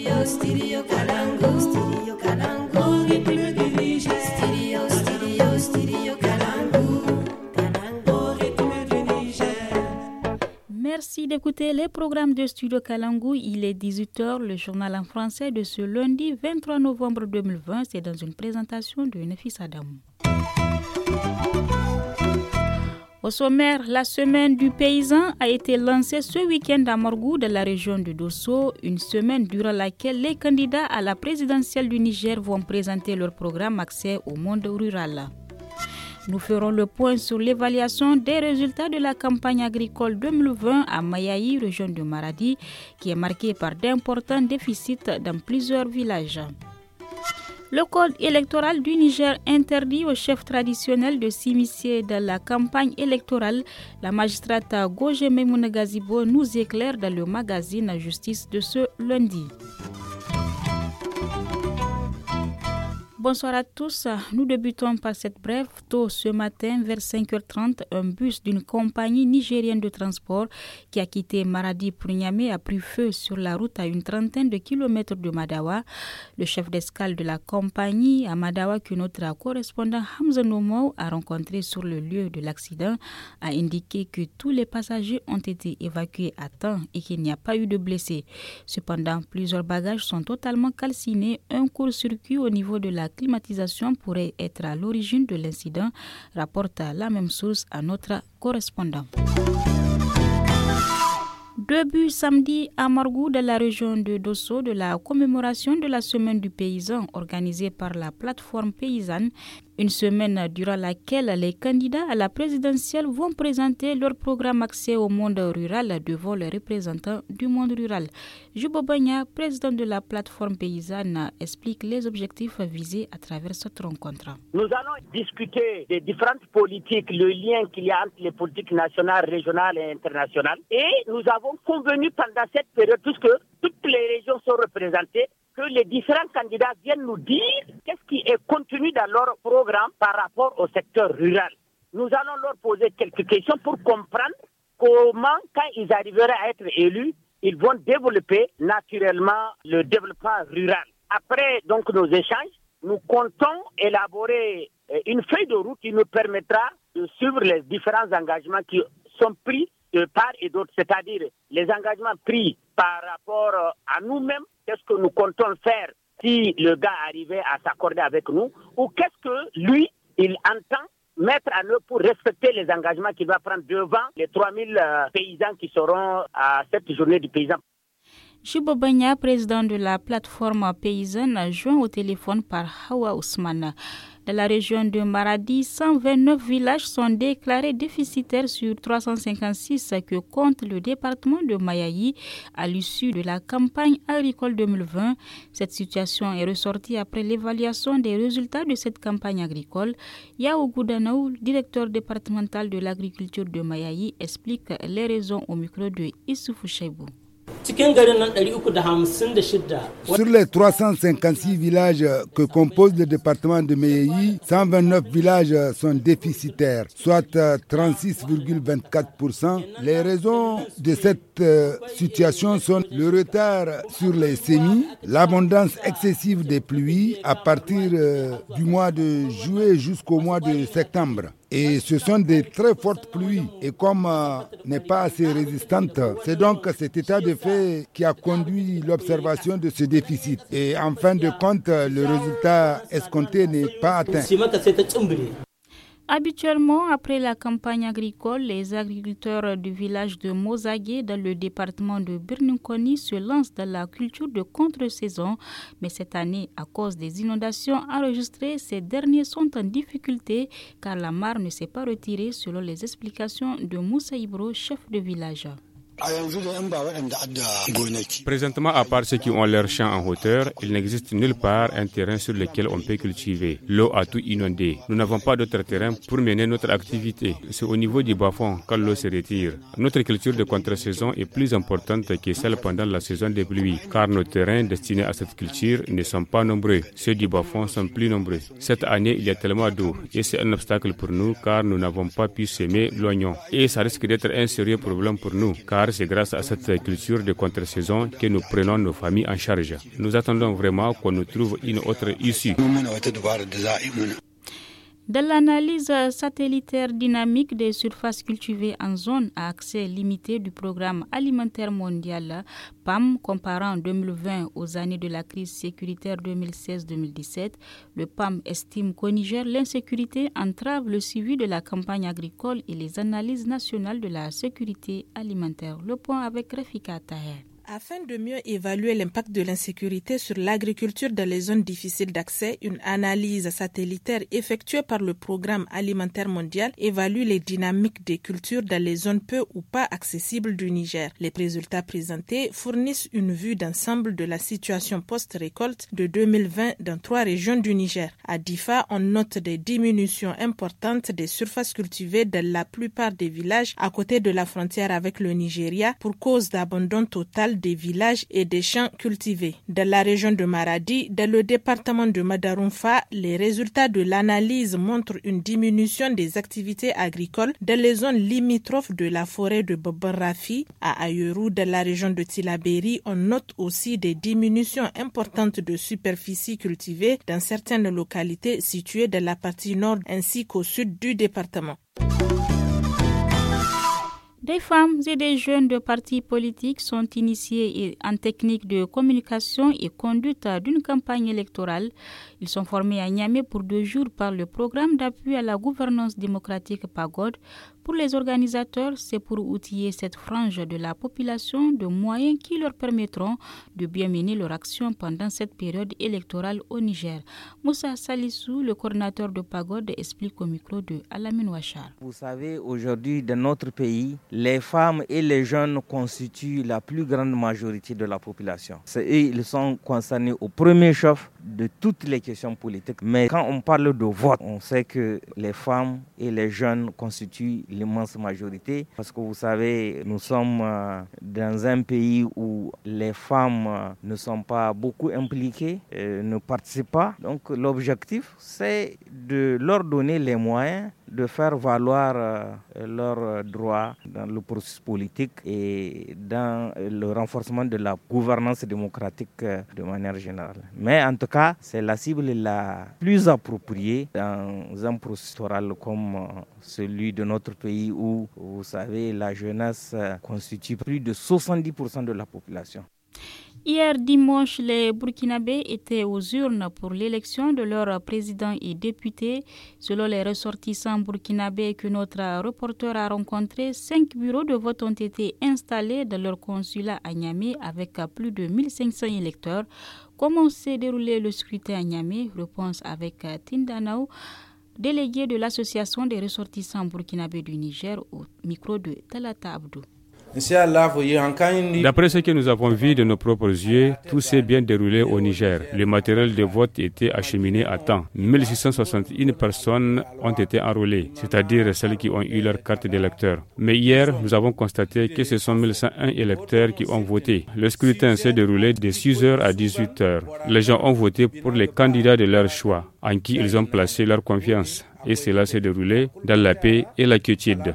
Merci d'écouter les programmes de Studio Kalangu. Il est 18h, le journal en français de ce lundi 23 novembre 2020. C'est dans une présentation de Nefis Adam. Au sommaire, la semaine du paysan a été lancée ce week-end à Morgou, de la région de Dosso, une semaine durant laquelle les candidats à la présidentielle du Niger vont présenter leur programme accès au monde rural. Nous ferons le point sur l'évaluation des résultats de la campagne agricole 2020 à Mayaï, région de Maradi, qui est marquée par d'importants déficits dans plusieurs villages. Le code électoral du Niger interdit aux chefs traditionnels de s'immiscer dans la campagne électorale. La magistrate Goje Memouna Gazibo nous éclaire dans le magazine Justice de ce lundi. Bonsoir à tous. Nous débutons par cette brève. Tôt ce matin, vers 5h30, un bus d'une compagnie nigérienne de transport qui a quitté Maradi pour Niamey a pris feu sur la route à une trentaine de kilomètres de Madawa. Le chef d'escale de la compagnie à Madawa, que notre correspondant Hamza Nomou a rencontré sur le lieu de l'accident, a indiqué que tous les passagers ont été évacués à temps et qu'il n'y a pas eu de blessés. Cependant, plusieurs bagages sont totalement calcinés. Un court-circuit au niveau de la climatisation pourrait être à l'origine de l'incident, rapporte la même source à notre correspondant. Début samedi à Morgou, de la région de Dosso, de la commémoration de la semaine du paysan organisée par la plateforme paysanne. Une semaine durant laquelle les candidats à la présidentielle vont présenter leur programme accès au monde rural devant les représentants du monde rural. Jubo Bagna, président de la plateforme paysanne, explique les objectifs visés à travers cette rencontre. Nous allons discuter des différentes politiques, le lien qu'il y a entre les politiques nationales, régionales et internationales. Et nous avons convenu pendant cette période, puisque toutes les régions sont représentées, que les différents candidats viennent nous dire qu'est-ce qui est contenu dans leur programme par rapport au secteur rural. Nous allons leur poser quelques questions pour comprendre comment, quand ils arriveront à être élus, ils vont développer naturellement le développement rural. Après donc nos échanges, nous comptons élaborer une feuille de route qui nous permettra de suivre les différents engagements qui sont pris de part et d'autre, c'est-à-dire les engagements pris par rapport à nous-mêmes, qu'est-ce que nous comptons faire si le gars arrivait à s'accorder avec nous, ou qu'est-ce que lui, il entend mettre en œuvre pour respecter les engagements qu'il va prendre devant les 3000 paysans qui seront à cette journée du paysan. Jubo Bagna, président de la plateforme paysanne, joint au téléphone par Hawa Ousmane. Dans la région de Maradi, 129 villages sont déclarés déficitaires sur 356 que compte le département de Mayaï à l'issue de la campagne agricole 2020. Cette situation est ressortie après l'évaluation des résultats de cette campagne agricole. Yao Goudanaou, directeur départemental de l'agriculture de Mayaï, explique les raisons au micro de Issoufou Cheibou. Sur les 356 villages que compose le département de Mayaï, 129 villages sont déficitaires, soit 36,24%. Les raisons de cette situation sont le retard sur les semis, l'abondance excessive des pluies à partir du mois de juillet jusqu'au mois de septembre. Et ce sont des très fortes pluies. Et comme n'est pas assez résistante, c'est donc cet état de fait qui a conduit l'observation de ce déficit. Et en fin de compte, le résultat escompté n'est pas atteint. Habituellement, après la campagne agricole, les agriculteurs du village de Mozagué, dans le département de Birninkoni, se lancent dans la culture de contre-saison. Mais cette année, à cause des inondations enregistrées, ces derniers sont en difficulté car la mare ne s'est pas retirée, selon les explications de Moussa Ibro, chef de village. Présentement, à part ceux qui ont leurs champs en hauteur, il n'existe nulle part un terrain sur lequel on peut cultiver. L'eau a tout inondé. Nous n'avons pas d'autre terrain pour mener notre activité. C'est au niveau du bas-fond quand l'eau se retire. Notre culture de contre-saison est plus importante que celle pendant la saison des pluies, car nos terrains destinés à cette culture ne sont pas nombreux. Ceux du bas-fond sont plus nombreux. Cette année, il y a tellement d'eau et c'est un obstacle pour nous car nous n'avons pas pu semer l'oignon. Et ça risque d'être un sérieux problème pour nous car car c'est grâce à cette culture de contre-saison que nous prenons nos familles en charge. Nous attendons vraiment qu'on nous trouve une autre issue. Dans l'analyse satellitaire dynamique des surfaces cultivées en zone à accès limité du programme alimentaire mondial PAM, comparant 2020 aux années de la crise sécuritaire 2016-2017, le PAM estime qu'au Niger, l'insécurité entrave le suivi de la campagne agricole et les analyses nationales de la sécurité alimentaire. Le point avec Rafika Taher. Afin de mieux évaluer l'impact de l'insécurité sur l'agriculture dans les zones difficiles d'accès, une analyse satellitaire effectuée par le Programme alimentaire mondial évalue les dynamiques des cultures dans les zones peu ou pas accessibles du Niger. Les résultats présentés fournissent une vue d'ensemble de la situation post-récolte de 2020 dans 3 régions du Niger. À Difa, on note des diminutions importantes des surfaces cultivées dans la plupart des villages à côté de la frontière avec le Nigeria pour cause d'abandon total des villages et des champs cultivés. Dans la région de Maradi, dans le département de Madarumfa, les résultats de l'analyse montrent une diminution des activités agricoles dans les zones limitrophes de la forêt de Boborrafi. À Ayoru, dans la région de Tilaberi, on note aussi des diminutions importantes de superficie cultivée dans certaines localités situées dans la partie nord ainsi qu'au sud du département. Des femmes et des jeunes de partis politiques sont initiés en technique de communication et conduite d'une campagne électorale. Ils sont formés à Niamey pour 2 jours par le programme d'appui à la gouvernance démocratique PAGOD. Pour les organisateurs, c'est pour outiller cette frange de la population de moyens qui leur permettront de bien mener leur action pendant cette période électorale au Niger. Moussa Salissou, le coordinateur de PAGOD, explique au micro de Alamine Ouachar. Vous savez, aujourd'hui, dans notre pays, les femmes et les jeunes constituent la plus grande majorité de la population. C'est eux, ils sont concernés au premier chef de toutes les questions politiques. Mais quand on parle de vote, on sait que les femmes et les jeunes constituent l'immense majorité. Parce que vous savez, nous sommes dans un pays où les femmes ne sont pas beaucoup impliquées, ne participent pas. Donc l'objectif, c'est de leur donner les moyens de faire valoir leurs droits dans le processus politique et dans le renforcement de la gouvernance démocratique de manière générale. Mais en tout cas, c'est la cible la plus appropriée dans un processus électoral comme celui de notre pays où, vous savez, la jeunesse constitue plus de 70% de la population. Hier dimanche, les Burkinabés étaient aux urnes pour l'élection de leur président et députés. Selon les ressortissants burkinabés que notre reporter a rencontrés, 5 bureaux de vote ont été installés dans leur consulat à Niamey avec plus de 1500 électeurs. Comment s'est déroulé le scrutin à Niamey? Réponse avec Tindanaou, délégué de l'association des ressortissants burkinabés du Niger, au micro de Talata Abdou. D'après ce que nous avons vu de nos propres yeux, tout s'est bien déroulé au Niger. Le matériel de vote était acheminé à temps. 1661 personnes ont été enrôlées, c'est-à-dire celles qui ont eu leur carte d'électeur. Mais hier, nous avons constaté que ce sont 1101 électeurs qui ont voté. Le scrutin s'est déroulé de 6h à 18h. Les gens ont voté pour les candidats de leur choix, en qui ils ont placé leur confiance. Et cela s'est déroulé dans la paix et la quiétude.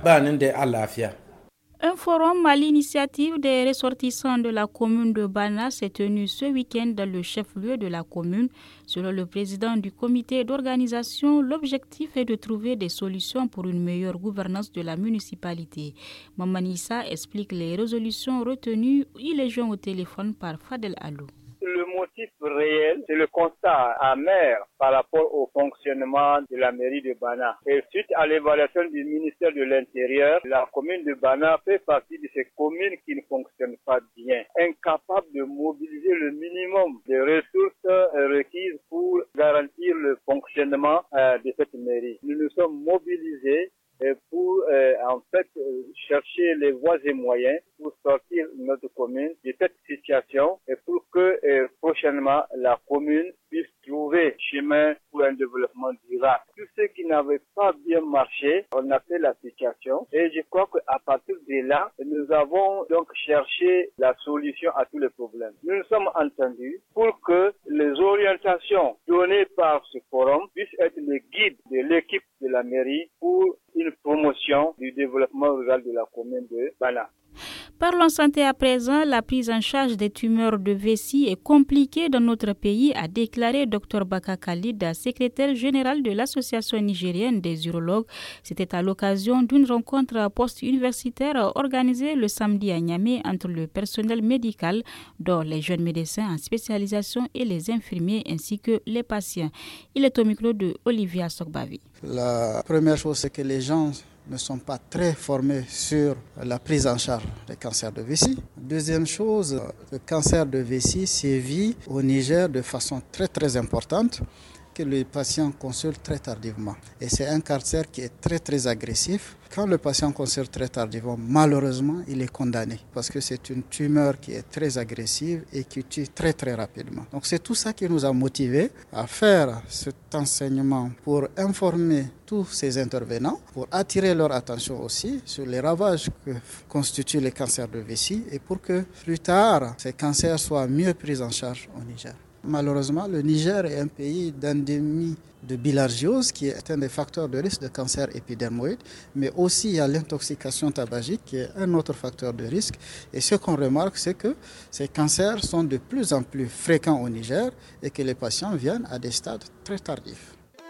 Un forum à l'initiative des ressortissants de la commune de Bana s'est tenu ce week-end dans le chef-lieu de la commune. Selon le président du comité d'organisation, l'objectif est de trouver des solutions pour une meilleure gouvernance de la municipalité. Mamanissa explique les résolutions retenues. Il est joint au téléphone par Fadel Alou. Le motif réel, c'est le constat amer par rapport au fonctionnement de la mairie de Bana. Et suite à l'évaluation du ministère de l'Intérieur, la commune de Bana fait partie de ces communes qui ne fonctionnent pas bien, incapables de mobiliser le minimum de ressources requises pour garantir le fonctionnement de cette mairie. Nous nous sommes mobilisés pour chercher les voies et moyens pour sortir notre commune de cette situation et pour que prochainement la commune puisse trouver chemin pour un développement durable. Tout ce qui n'avait pas bien marché, on a fait la situation et je crois qu'à partir de là, nous avons donc cherché la solution à tous les problèmes. Nous nous sommes entendus pour que les orientations données par ce forum puissent être le guide de l'équipe de la mairie pour une promotion du développement rural de la commune de Bana. Parlons santé à présent. La prise en charge des tumeurs de vessie est compliquée dans notre pays, a déclaré Dr Baka Khalid, secrétaire général de l'Association nigérienne des urologues. C'était à l'occasion d'une rencontre post-universitaire organisée le samedi à Niamey entre le personnel médical, dont les jeunes médecins en spécialisation et les infirmiers ainsi que les patients. Il est au micro de Olivia Sokbavi. La première chose, c'est que les gens ne sont pas très formés sur la prise en charge des cancers de vessie. Deuxième chose, le cancer de vessie sévit au Niger de façon très très importante, que les patients consultent très tardivement. Et c'est un cancer qui est très très agressif. Quand le patient consulte très tardivement, malheureusement, il est condamné parce que c'est une tumeur qui est très agressive et qui tue très très rapidement. Donc c'est tout ça qui nous a motivés à faire cet enseignement pour informer tous ces intervenants, pour attirer leur attention aussi sur les ravages que constituent les cancers de vessie et pour que plus tard, ces cancers soient mieux pris en charge au Niger. Malheureusement, le Niger est un pays d'endémie de bilharziose qui est un des facteurs de risque de cancer épidermoïde, mais aussi il y a l'intoxication tabagique qui est un autre facteur de risque. Et ce qu'on remarque, c'est que ces cancers sont de plus en plus fréquents au Niger et que les patients viennent à des stades très tardifs.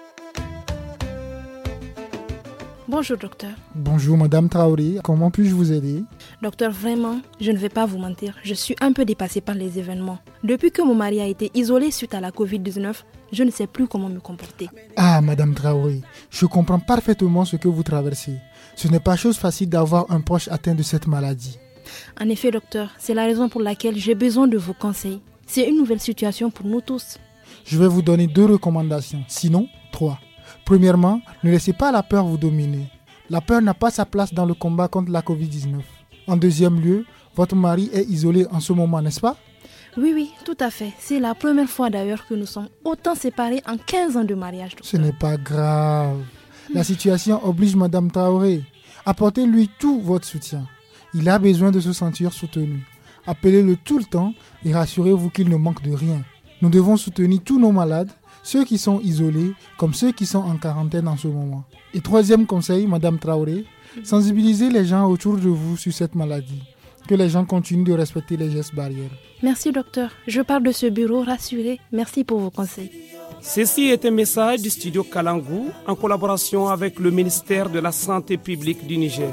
Bonjour docteur. Bonjour Madame Traoré, comment puis-je vous aider? Docteur, vraiment, je ne vais pas vous mentir, je suis un peu dépassée par les événements. Depuis que mon mari a été isolé suite à la Covid-19, je ne sais plus comment me comporter. Ah Madame Traoré, je comprends parfaitement ce que vous traversez. Ce n'est pas chose facile d'avoir un proche atteint de cette maladie. En effet docteur, c'est la raison pour laquelle j'ai besoin de vos conseils. C'est une nouvelle situation pour nous tous. Je vais vous donner 2 recommandations, sinon 3. Premièrement, ne laissez pas la peur vous dominer. La peur n'a pas sa place dans le combat contre la Covid-19. En deuxième lieu, votre mari est isolé en ce moment, n'est-ce pas? Oui, tout à fait. C'est la première fois d'ailleurs que nous sommes autant séparés en 15 ans de mariage. Docteur. Ce n'est pas grave. La situation oblige Madame Traoré. Apportez-lui tout votre soutien. Il a besoin de se sentir soutenu. Appelez-le tout le temps et rassurez-vous qu'il ne manque de rien. Nous devons soutenir tous nos malades, ceux qui sont isolés comme ceux qui sont en quarantaine en ce moment. Et troisième conseil, Madame Traoré, sensibilisez les gens autour de vous sur cette maladie. Que les gens continuent de respecter les gestes barrières. Merci docteur, je pars de ce bureau rassurée. Merci pour vos conseils. Ceci est un message du studio Kalangu en collaboration avec le ministère de la Santé publique du Niger.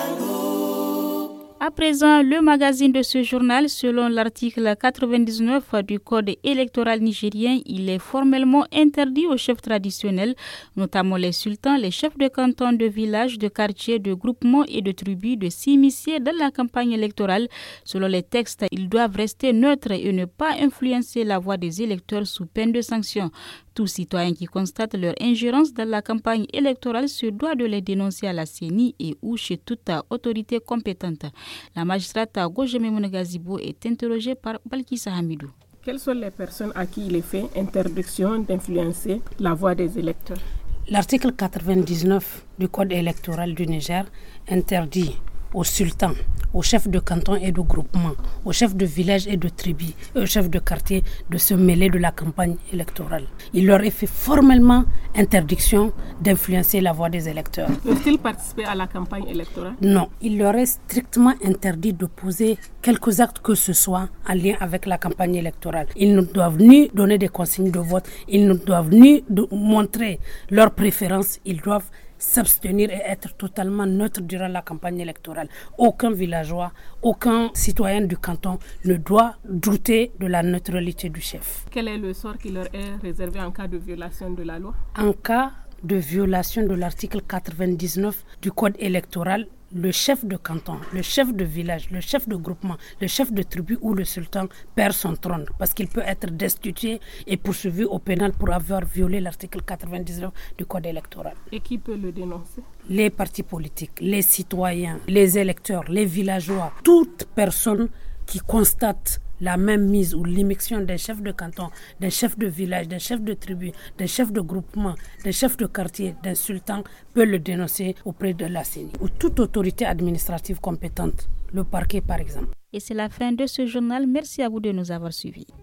À présent, le magazine de ce journal, selon l'article 99 du Code électoral nigérien, il est formellement interdit aux chefs traditionnels, notamment les sultans, les chefs de canton, de village, de quartier, de groupement et de tribus, de s'immiscer dans la campagne électorale. Selon les textes, ils doivent rester neutres et ne pas influencer la voix des électeurs sous peine de sanction. Tout citoyen qui constate leur ingérence dans la campagne électorale se doit de les dénoncer à la CENI et ou chez toute autorité compétente. La magistrate Gojeme Monegazibo est interrogée par Balkissa Hamidou. Quelles sont les personnes à qui il est fait interdiction d'influencer la voix des électeurs? L'article 99 du Code électoral du Niger interdit aux sultans, aux chefs de canton et de groupement, aux chefs de village et de tribu, et aux chefs de quartier de se mêler de la campagne électorale. Il leur est fait formellement interdiction d'influencer la voix des électeurs. Peuvent-ils participer à la campagne électorale? Non, il leur est strictement interdit de poser quelques actes que ce soit en lien avec la campagne électorale. Ils ne doivent ni donner des consignes de vote, ils ne doivent ni montrer leurs préférences, ils doivent s'abstenir et être totalement neutre durant la campagne électorale. Aucun villageois, aucun citoyen du canton ne doit douter de la neutralité du chef. Quel est le sort qui leur est réservé en cas de violation de la loi? En cas de violation de l'article 99 du Code électoral, le chef de canton, le chef de village, le chef de groupement, le chef de tribu ou le sultan perd son trône parce qu'il peut être destitué et poursuivi au pénal pour avoir violé l'article 99 du Code électoral. Et qui peut le dénoncer? Les partis politiques, les citoyens, les électeurs, les villageois, toute personne qui constate la même mise ou l'immixtion d'un chef de canton, d'un chef de village, d'un chef de tribu, d'un chef de groupement, d'un chef de quartier, d'un sultan peut le dénoncer auprès de la CENI ou toute autorité administrative compétente, le parquet par exemple. Et c'est la fin de ce journal. Merci à vous de nous avoir suivis.